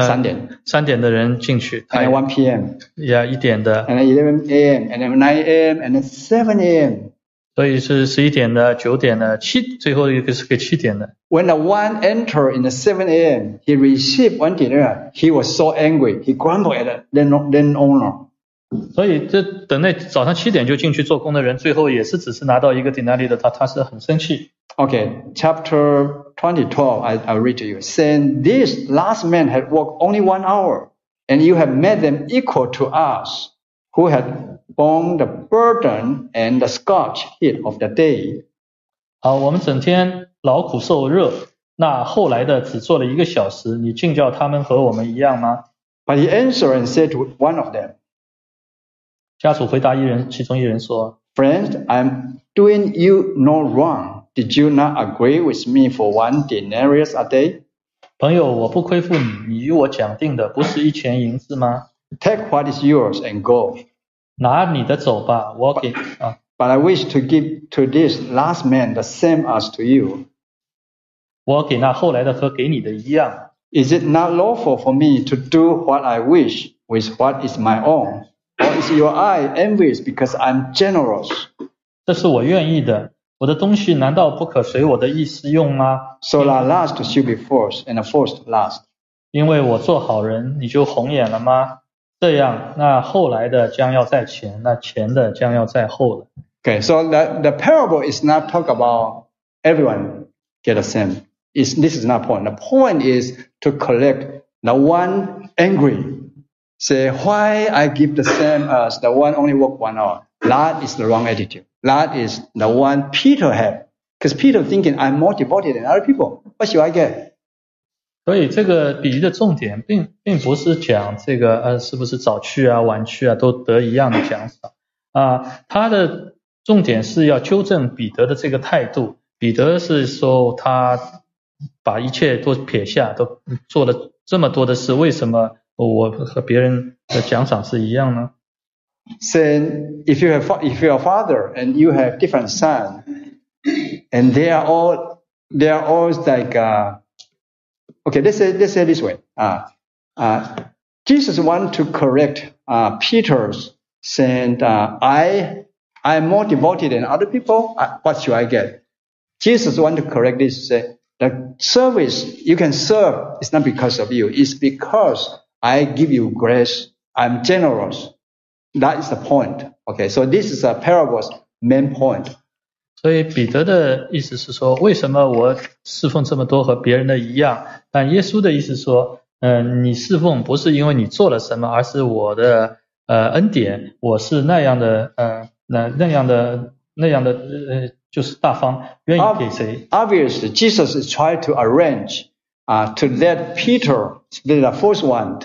3点的人进去。 And then 1 p.m. Yeah, 1点的。 And then 11 a.m. and then 9 a.m. and then 7 a.m. 所以是11点的、9点的、最后一个是给7点的。 When the one entered in the 7 a.m., he received 1 denarius. He was so angry. He grumbled at the landowner. 所以等那早上7点就进去做工的人，最后也是只是拿到1个 denarius的，他是很生气。 Okay, chapter 20:12, I'll read to you. Saying, this last man had worked only 1 hour, and you have made them equal to us, who had borne the burden and the scorched heat of the day. 我们整天劳苦受热，那后来的只做了1个小时，你竟叫他们和我们一样吗？ But he answered and said to one of them, 家主回答其中一人说 Friend, I'm doing you no wrong. Did you not agree with me for 1 denarius a day? 朋友，我不亏负你，你与我讲定的不是1钱银子吗？ Take what is yours and go. 拿你的走吧，我给 But I wish to give to this last man the same as to you. 我给那后来的和给你的一样。 Is it not lawful for me to do what I wish with what is my own? Or is your eye envious because I'm generous? 这是我愿意的，我的东西难道不可随我的意思用吗？ So the last should be first, and the first last. 因为我做好人，你就红眼了吗？这样，那后来的将要在前，那前的将要在后了。 Okay, so the parable is not talk about everyone get the same. This is not point. The point is to correct the one angry. Say, why I give the same as the one only work 1 hour? That is the wrong attitude. That is the one Peter had. Because Peter thinking, I'm more devoted than other people. What should I get? 所以这个比喻的重点并不是讲这个是不是早去啊晚去啊都得一样的奖赏啊，他的重点是要纠正彼得的这个态度。彼得是说他把一切都撇下，都做了这么多的事，为什么我和别人的奖赏是一样呢？ Saying if you're a father and you have different sons, and they are all like okay, let's say this way. Jesus want to correct Peter's saying I'm more devoted than other people. What should I get? Jesus want to correct this. Say the service you can serve is not because of you. It's because I give you grace. I'm generous. That is the point. Okay, so this is a parable's main point. 所以彼得的意思是说，为什么我侍奉这么多和别人的一样？但耶稣的意思说，你侍奉不是因为你做了什么，而是我的恩典，我是那样的那样的就是大方，愿意给谁。 Obviously, Jesus is trying to arrange to let Peter, the first one,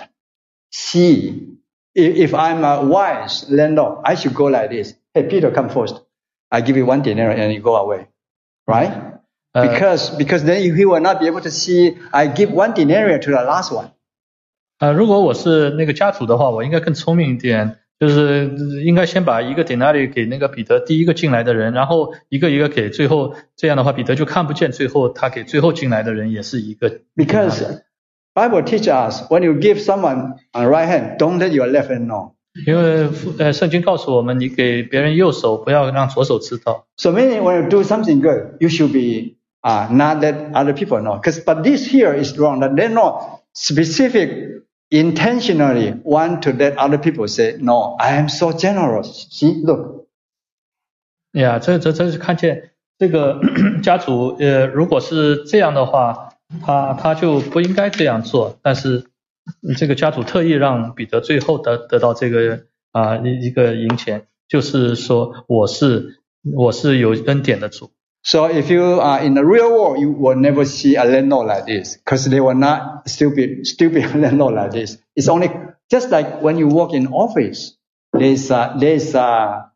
see if I'm a wise landlord, I should go like this. Hey, Peter, come first. I give you 1 denarius and you go away, right? Because then he will not be able to see I give 1 denarius to the last one. 如果我是那个家主的话，我应该更聪明一点，就是应该先把1个 denarius 给那个彼得第一个进来的人，然后一个一个给最后，这样的话彼得就看不见最后他给最后进来的人也是一个。 Because Bible teaches us when you give someone on the right hand, don't let your left hand know. 因为圣经告诉我们，你给别人右手，不要让左手知道。 So meaning when you do something good, you should be not let other people know. But this here is wrong. That they not specific, intentionally want to let other people say, no, I am so generous. See, look. 这是看见这个家主，如果是这样的话，他就不应该这样做。但是这个家主特意让彼得最后得到这个一个银钱，就是说我是有恩典的主。 So if you are in the real world, you will never see a landlord like this, because they were not stupid landlord like this. It's only just like when you work in office, there's a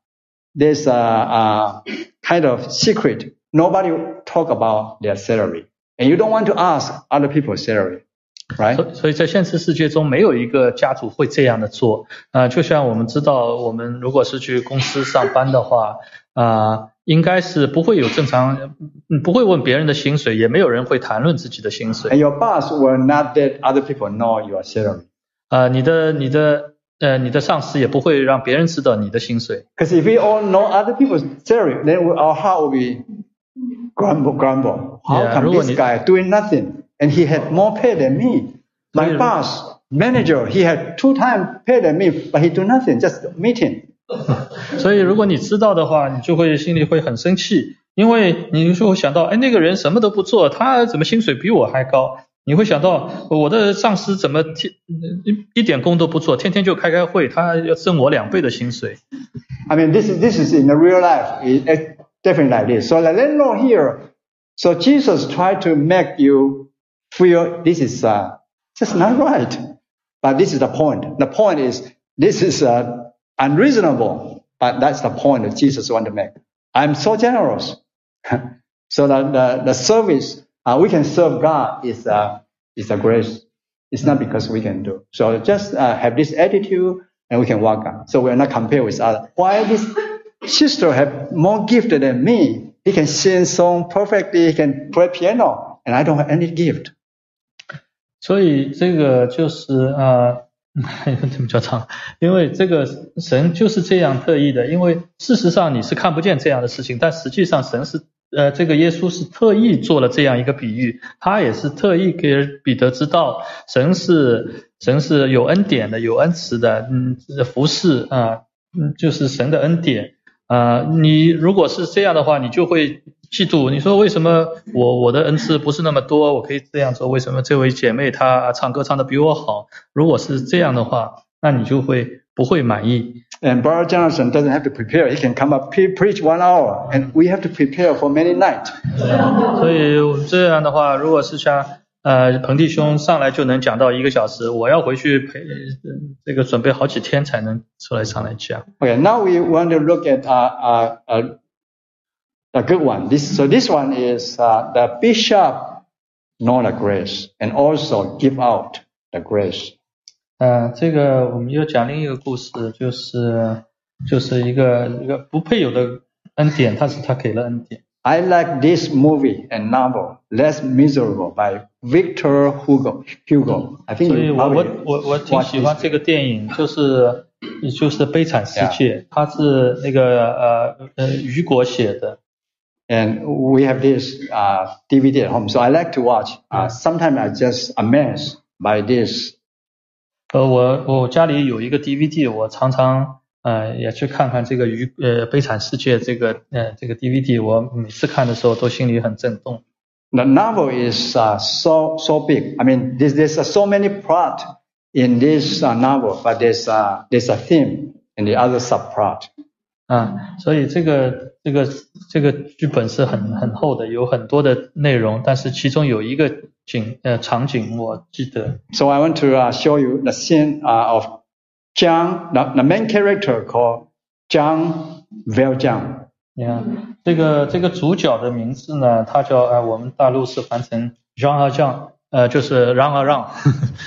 kind of secret. Nobody talk about their salary, and you don't want to ask other people's salary. Right? 所以在现实世界中没有一个家主会这样的做就像我们知道，我们如果是去公司上班的话应该是不会有正常不会问别人的薪水，也没有人会谈论自己的薪水。 And your boss will not let other people know your salary. 你的上司也不会让别人知道你的薪水。 Because if we all know other people's salary, then our heart will be grumble. How come this guy doing nothing? And he had more pay than me. My boss, manager, he had 2 times pay than me, but he do nothing, just meeting. 所以如果你知道的话，你就会心里会很生气，因为你就会想到，那个人什么都不做，他怎么薪水比我还高？你会想到我的上司怎么一点工都不做，天天就开会，他要挣我2倍的薪水。 I mean, this is in the real life, it's definitely like this. So the landlord here, so Jesus tried to make you feel this is just not right. But this is the point. The point is this is unreasonable. But that's the point that Jesus want to make. I'm so generous. So that the service we can serve God is a grace. It's not because we can do. So just have this attitude and we can walk on. So we're not compared with others. Why this sister have more gift than me? He can sing song perfectly. He can play piano, and I don't have any gift. 所以这个就是怎么叫长？因为这个神就是这样特意的，因为事实上你是看不见这样的事情，但实际上神是这个耶稣是特意做了这样一个比喻，他也是特意给彼得知道神是有恩典的，有恩慈的，服侍就是神的恩典。你如果是这样的话，你就会嫉妒，你说为什么我的恩赐不是那么多，我可以这样做，为什么这位姐妹她唱歌唱得比我好？如果是这样的话，那你就不会满意。 And Brother Jonathan doesn't have to prepare. He can come up, preach 1 hour, and we have to prepare for many nights. 所以这样的话，如果是像彭弟兄上来就能讲到1个小时，我要回去这个准备好几天才能出来上来讲。 Okay, now we want to look at a good one. This one is the bishop know the grace and also give out the grace. 这个我们又讲另一个故事，就是一个不配有的恩典，但是他给了恩典。 I like this movie and novel, Less Miserable by Victor Hugo. I think 所以我挺喜欢这个电影，就是悲惨世界，它是那个雨果写的。 And we have this DVD at home, so I like to watch. Sometimes I just amazed by this. 我家里有一个 DVD， 我常常也去看看这个悲惨世界这个 DVD， 我每次看的时候都心里很震动。 The novel is so big. I mean, there's so many plot in this novel, but there's a theme in the other subplot. 所以这个剧本是很厚的，有很多的内容，但是其中有一个场景我记得。 So I want to show you the scene of John, the main character called John Valjean. 你看这个主角的名字呢，他叫我们大陆是翻成 Jean Valjean，就是让啊让，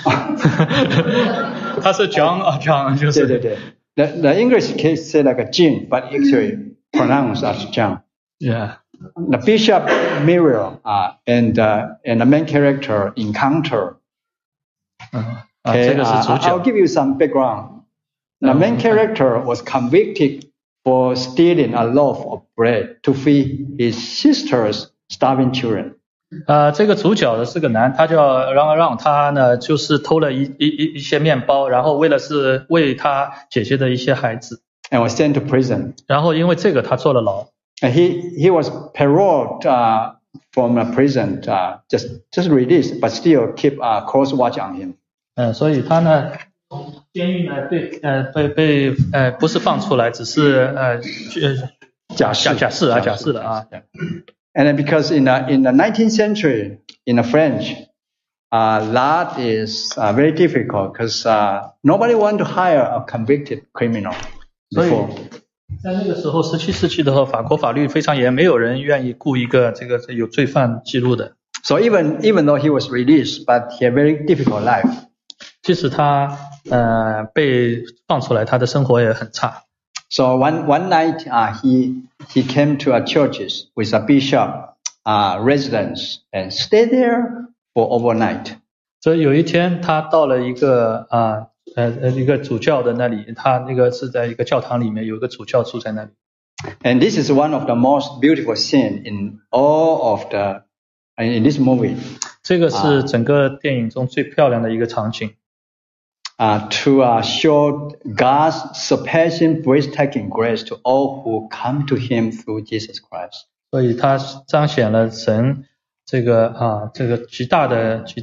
他是 John 啊 John， 就是对。The English case say like a Jean, but actually pronounced as John. Yeah. The Bishop Muriel and the main character encounter. Okay, I'll give you some background. The main character was convicted for stealing a loaf of bread to feed his sister's starving children. 这个主角的是个男，他叫让，他呢就是偷了一些面包，然后为了是喂他姐姐的一些孩子。 And was sent to prison. 然后因为这个他坐了牢。 And he was paroled from a prison, just released, but still keep close watch on him. 所以他呢监狱呢被不是放出来，只是假释了啊。 And then because in the 19th century, in the French, that is very difficult because nobody want to hire a convicted criminal before. 在那个时候，17世纪的时候，法国法律非常严，没有人愿意雇一个这个有罪犯记录的。 So even though he was released, but he had a very difficult life. 即使他被放出来，他的生活也很差。 So one night, he came to a churches with a bishop residence and stayed there for overnight. 所以有一天，他到了一个主教的那里，他那个是在一个教堂里面，有一个主教住在那里。 And this is one of the most beautiful scene in all of in this movie. 这个是整个电影中最漂亮的一个场景。 To show God's surpassing, breathtaking grace to all who come to Him through Jesus Christ. 所以它彰显了神这个极大的这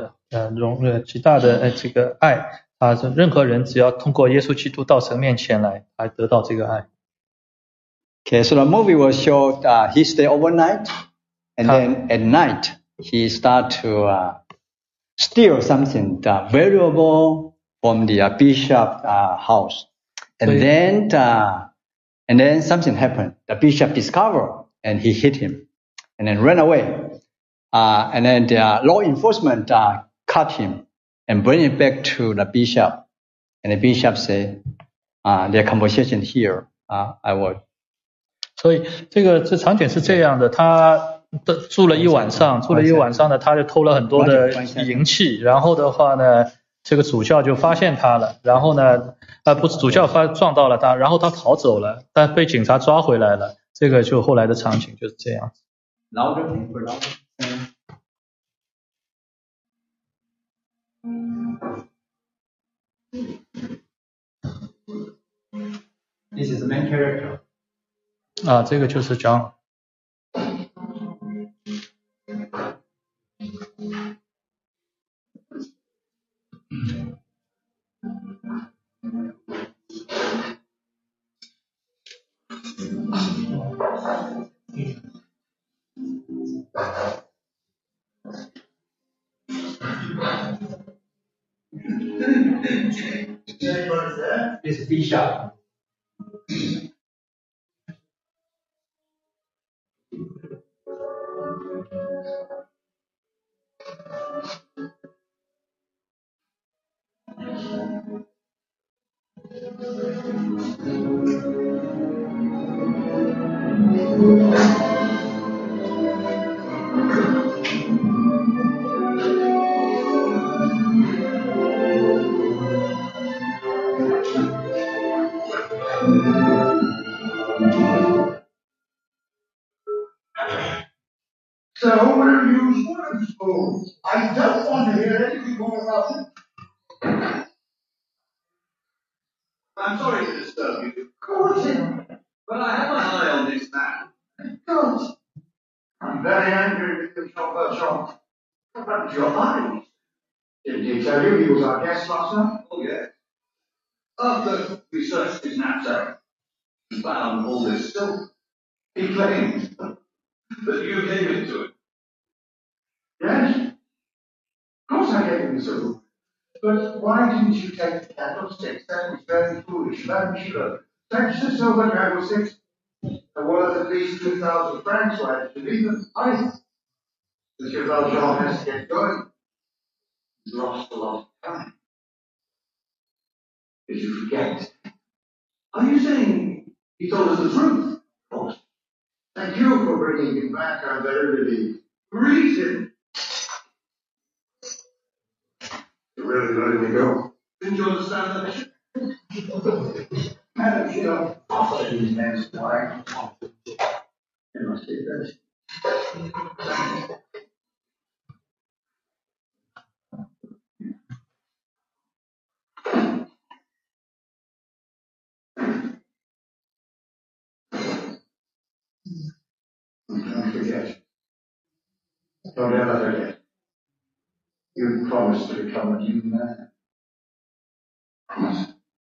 个爱任何人只要通过耶稣基督到神面前来得到这个爱。 Okay, so the movie will show he stay overnight, and then at night he start to steal something valuable from the bishop house, and then something happened. The bishop discovered, and he hit him, and then ran away. And then the law enforcement caught him and bring him back to the bishop. And the bishop said, "Their conversation here, I will." 所以这场景是这样的，他住了一晚上呢，他就偷了很多的银器，然后的话呢，这个主教就发现他了，然后呢，不是主教撞到了他，然后他逃走了，但被警察抓回来了，这个就后来的场景就是这样。 Louder, can you put louder? This is the main character. 这个就是 John。 This is Bishop. So what are you words for? I don't want to hear anything more about it. I'm sorry to disturb you. Of course, but I have an eye on this man. Don't. I'm very angry with you, Chauffeur Jean. What happened to your eyes? Didn't he tell you he was our guest last night? Oh, yes. After we searched his knapsack and found all this silk, he claimed that you gave it to him. Yes? Of course I gave him the silk. But why didn't you take the candlesticks? That was very foolish, very sure. Fetch the silver candlesticks. They're worth at least 2,000 francs, so I had to leave them. Monsieur Valjean has to get going. He's lost a lot of time. Did you forget? Are you saying he told us the truth? Of course. Thank you for bringing him back. I'm very relieved. Reason? You're really letting me go. Didn't you understand that, Bishop? Madam, you don't offer these men wine. You must be thirsty. Don't forget. Don't ever forget. You promised to become a new man. Promise.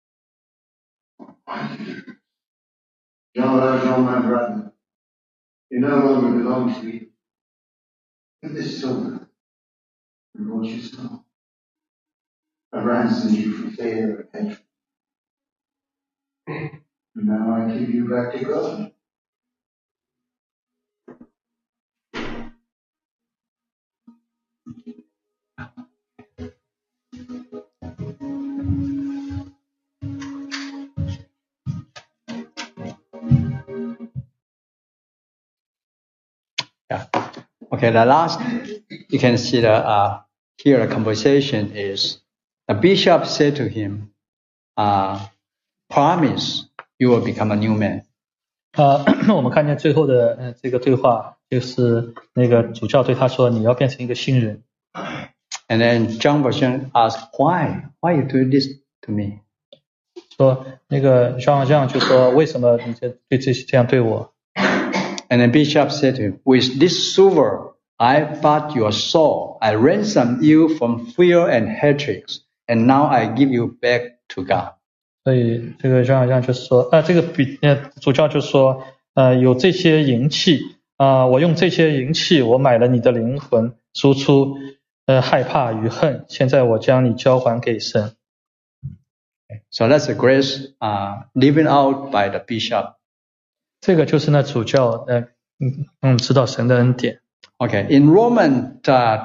Why did you? Jean Valjean, my brother, you no longer belong to me. Give this silver and what you stole. I've ransomed you from fear and hatred. And now I give you back to God. Yeah. Okay, the last, you can see here the conversation is, the bishop said to him, promise you will become a new man. 我们看见最后的这个对话，就是那个主教对他说：“你要变成一个新人。” And then John Valjean asked, "Why you do this to me?" 说那个 Jean Valjean 就说：“为什么你这样对我？” And the bishop said to him, "With this silver, I bought your soul. I ransomed you from fear and hatred, and now I give you back to God." 所以这个 Jean Valjean 就是说，这个主教就说，有这些银器我用这些银器，我买了你的灵魂，赎出害怕与恨。现在我将你交还给神。 So that's the grace living out by the bishop. 这个就是那主教知道神的恩典。 Okay, in Romans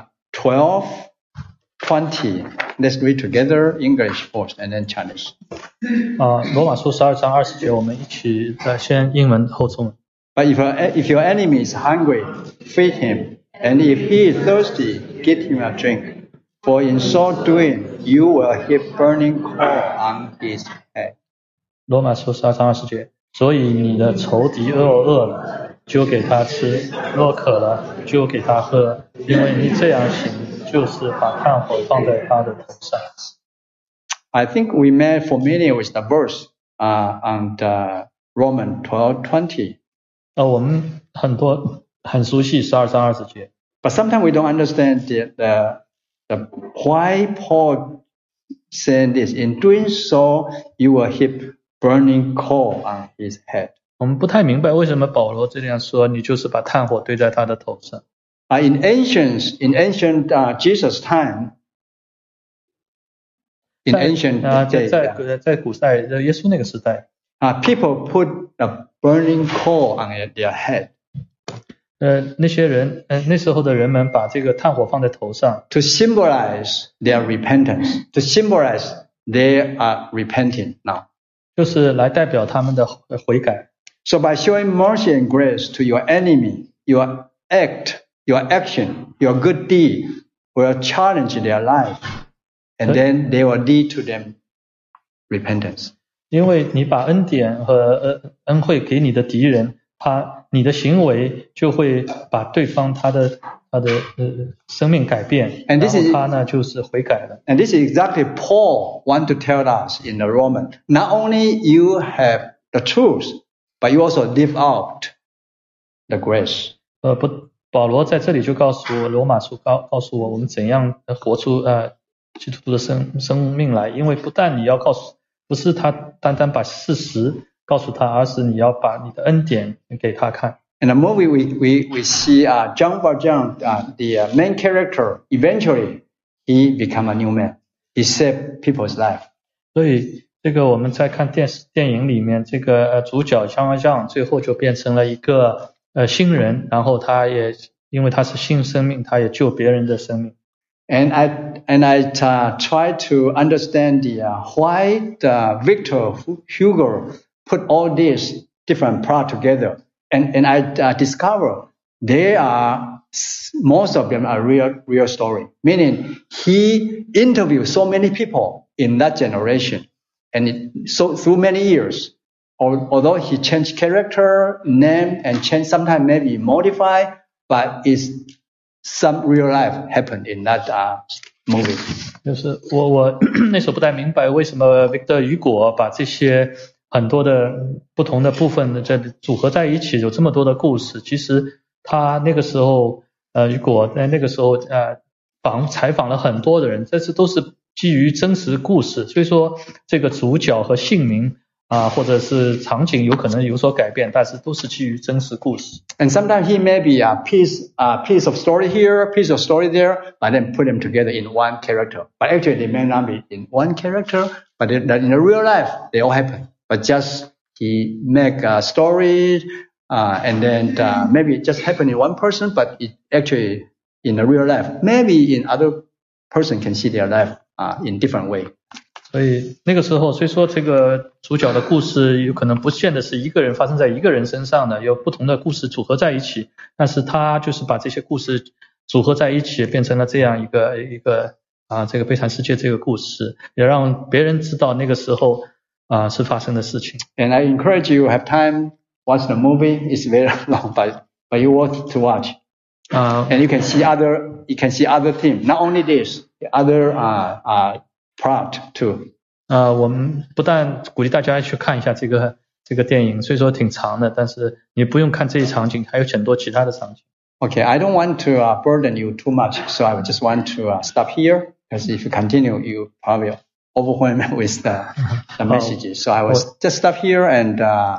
12:20, let's read together English first and then Chinese. 罗马书12章20节，我们一起先英文后中文。 But if your enemy is hungry, feed him, and if he is thirsty, give him a drink. For in so doing, you will heap burning coal on his head. 罗马书12章20节，所以你的仇敌饿了， 就给他吃，若渴了就给他喝，因为你这样行，就是把炭火放在他的头上。 I think we may familiar with the verse on the Romans 12:20. 我们很熟悉12章20节。 But sometimes we don't understand the why Paul said this. In doing so, you will heap burning coal on his head. 我们不太明白为什么保罗这样说，你就是把炭火堆在他的头上。 In ancient Jesus time, in ancient days, 在古代耶稣那个时代 people put a burning coal on their head. 那些人那时候的人们把这个炭火放在头上 to symbolize their repentance, to symbolize they are repenting now. 就是来代表他们的悔改。 So by showing mercy and grace to your enemy, your action, your good deed will challenge their life, and then they will lead to them repentance. 因为你把恩典和恩惠给你的敌人，你的行为就会把对方他的生命改变，然后他呢就是悔改了。 And this is exactly Paul want to tell us in the Roman. Not only you have the truth, but you also live out the grace. 保罗在这里就告诉我，罗马书告诉我们怎样活出基督徒的生命来，因为不但你要不是他单单把事实告诉他，而是你要把你的恩典给他看。 In the movie, we see John Valjean, the main character. Eventually, he become a new man. He saved people's life. 所以这个我们在看电影里面，这个主角Jean Valjean最后就变成了一个新人，然后他也因为他是新生命，他也救别人的生命。 And I try to understand why the Victor Hugo put all these different parts together. And I discover most of them are real story. Meaning he interviewed so many people in that generation, and so through many years. Although he changed character, name, and changed sometimes maybe modify, but it's some real life happened in that movie. 就是我那时候不太明白为什么 Victor Hugo 把这些很多的不同的部分的这组合在一起，有这么多的故事。其实他那个时候Hugo在那个时候采访了很多的人，这次都是基于真实故事，所以说这个主角和姓名或者是场景有可能有所改变，但是都是基于真实故事。 And sometimes he may be a piece of story here, a piece of story there, but then put them together in one character. But actually they may not be in one character, but in the real life they all happen. But just he make a story, and then maybe it just happen in one person, but it actually in the real life, maybe in other person can see their life in different way. 所以那个时候，虽说这个主角的故事有可能不见得是一个人发生在一个人身上的，有不同的故事组合在一起，但是他就是把这些故事组合在一起，变成了这样一个这个悲惨世界这个故事，也让别人知道那个时候是发生的事情。 And I encourage you have time watch the movie. It's very long, but you want to watch. And you can see other theme. Not only this, other plot too. 我们不但鼓励大家去看一下这个电影，虽说挺长的，但是你不用看这一场景，还有很多其他的场景。 Okay, I don't want to burden you too much, so I just want to stop here, because if you continue, you probably overwhelmed with the messages. So I will just stop here, and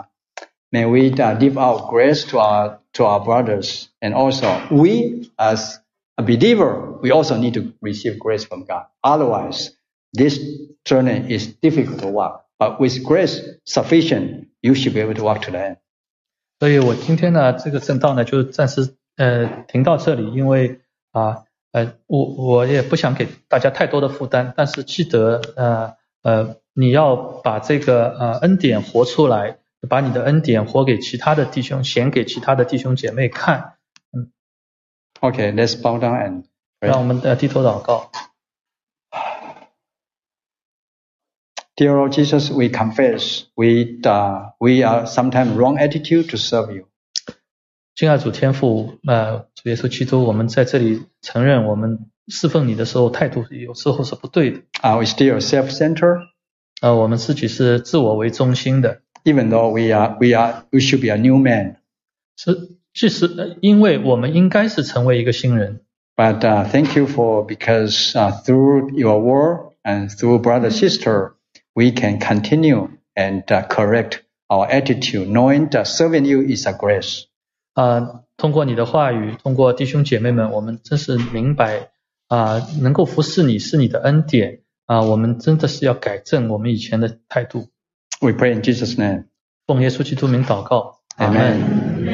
may we give out grace to our brothers, and also we as a believer, we also need to receive grace from God. Otherwise, this journey is difficult to walk, but with grace sufficient, you should be able to walk to the end. 所以我今天呢，这个正道呢就暂时停到这里，因为我也不想给大家太多的负担，但是记得你要把这个恩典活出来，把你的恩典活给其他的弟兄，显给其他的弟兄姐妹看。 Okay, let's bow down and pray. 让我们低头祷告。 Dear Lord Jesus, we confess we are sometimes wrong attitude to serve you. 敬爱主天父，主耶稣基督，我们在这里承认我们侍奉你的时候态度有时候是不对的。 We still self-centered. 我们自己是自我为中心的。 Even though we should be a new man. 即使因为我们应该是成为一个新人。 But thank you because through your word and through brother sister, we can continue and correct our attitude, knowing that serving you is a grace. 通过你的话语，通过弟兄姐妹们，我们真是明白能够服侍你是你的恩典我们真的是要改正我们以前的态度。 We pray in Jesus' name. 奉耶稣基督名祷告，阿们。